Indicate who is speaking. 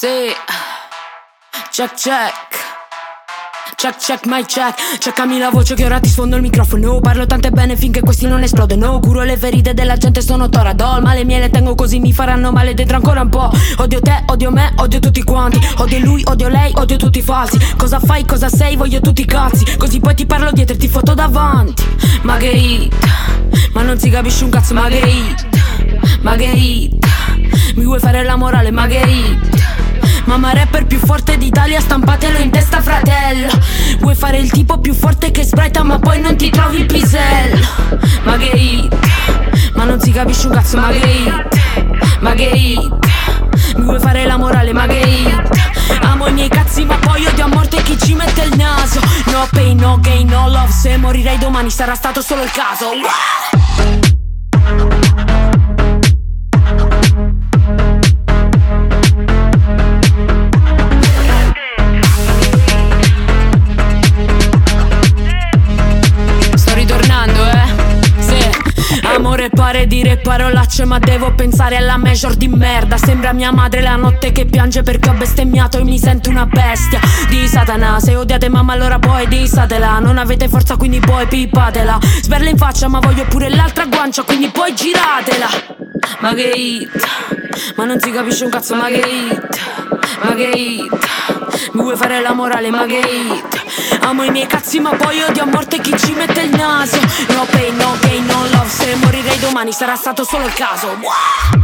Speaker 1: Sì, check check. Check check my check. Cercami la voce che ora ti sfondo il microfono. Parlo tante bene finché questi non esplodono. Curo le ferite della gente, sono Toradol. Ma le mie le tengo così, mi faranno male dentro ancora un po'. Odio te, odio me, odio tutti quanti. Odio lui, odio lei, odio tutti i falsi. Cosa fai, cosa sei, voglio tutti i cazzi. Così poi ti parlo dietro e ti foto davanti. Ma che hit, ma non si capisce un cazzo. Ma che hit, ma che hit. Mi vuoi fare la morale, ma che hit. Mamma rapper più forte d'Italia, stampatelo in testa fratello. Vuoi fare il tipo più forte che sbraita ma poi non ti trovi il pisello. Ma che hit, ma non si capisce un cazzo. Ma che hit, ma che hit. Mi vuoi fare la morale, ma che hit. Amo i miei cazzi ma poi odio a morte chi ci mette il naso. No pain, no gain, no love. Se morirei domani sarà stato solo il caso. Amore pare dire parolacce ma devo pensare alla major di merda. Sembra mia madre la notte che piange perché ho bestemmiato e mi sento una bestia di Satana. Se odiate mamma allora poi dissatela. Non avete forza quindi poi pippatela. Sberla in faccia ma voglio pure l'altra guancia quindi poi giratela. Ma che hit, ma non si capisce un cazzo. Ma che hit, ma che hit. Mi vuoi fare la morale, ma che hit. Amo i miei cazzi ma poi odio a morte chi ci mette il naso. No pain, no gain, no love. Se morirei domani sarà stato solo il caso.